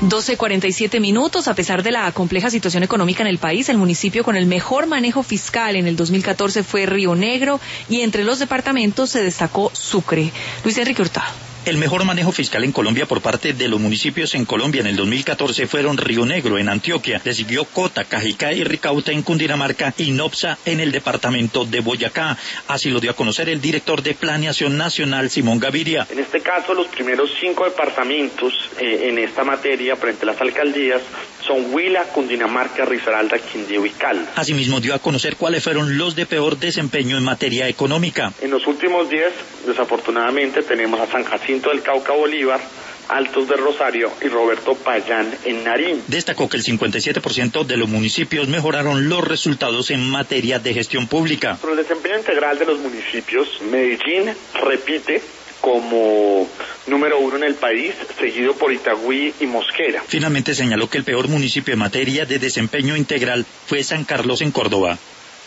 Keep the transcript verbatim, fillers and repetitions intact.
doce cuarenta y siete minutos. A pesar de la compleja situación económica en el país, el municipio con el mejor manejo fiscal en el dos mil catorce fue Río Negro, y entre los departamentos se destacó Sucre. Luis Enrique Hurtado. El mejor manejo fiscal en Colombia por parte de los municipios en Colombia en el dos mil catorce fueron Río Negro en Antioquia, le siguió Cota, Cajicá y Ricauta en Cundinamarca y Nopsa en el departamento de Boyacá. Así lo dio a conocer el director de Planeación Nacional, Simón Gaviria. En este caso, los primeros cinco departamentos eh, en esta materia frente a las alcaldías son Huila, Cundinamarca, Risaralda, Quindío y Caldas. Asimismo dio a conocer cuáles fueron los de peor desempeño en materia económica. En los últimos días, desafortunadamente, tenemos a San Jacinto del Cauca, Bolívar, Altos de Rosario y Roberto Payán en Nariño. Destacó que el cincuenta y siete por ciento de los municipios mejoraron los resultados en materia de gestión pública. Por el desempeño integral de los municipios, Medellín repite como número uno en el país, seguido por Itagüí y Mosquera. Finalmente señaló que el peor municipio en materia de desempeño integral fue San Carlos en Córdoba.